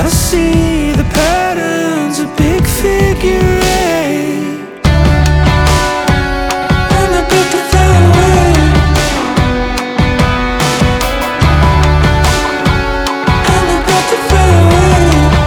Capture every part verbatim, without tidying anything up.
I see the patterns of big figure eight. I'm about to fly away. I'm about to fly away.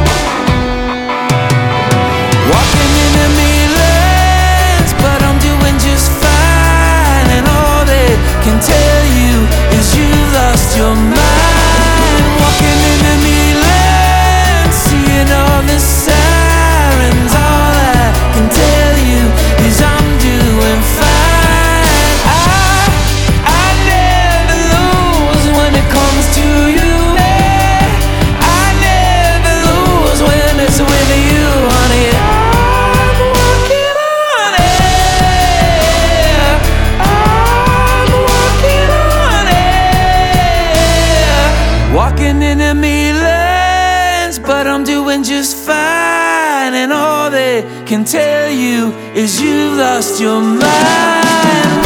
Walking in enemy lands, but I'm doing just fine. And all they can tell you is you lost your mind. Walking in enemy lands, seeing all the sirens. All I can tell you is I'm doing fine. I, I never lose when it comes to you. I never lose when it's with you, honey. I'm working on it. I'm working on it. Walking in enemy lands, but I'm doing just fine. And all they can tell you is you've lost your mind.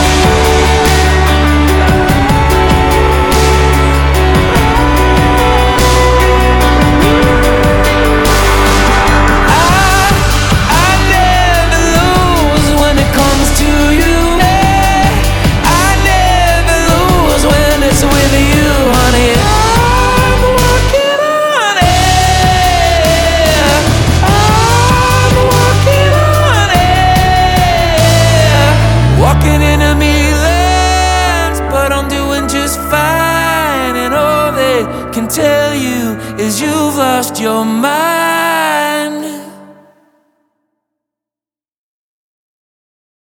I never lose when it comes to you. I never lose when it's with you, honey. I'm working on it. I'm working on it. Walking enemy lands, but I'm doing just fine. And all they can tell you is you've lost your mind.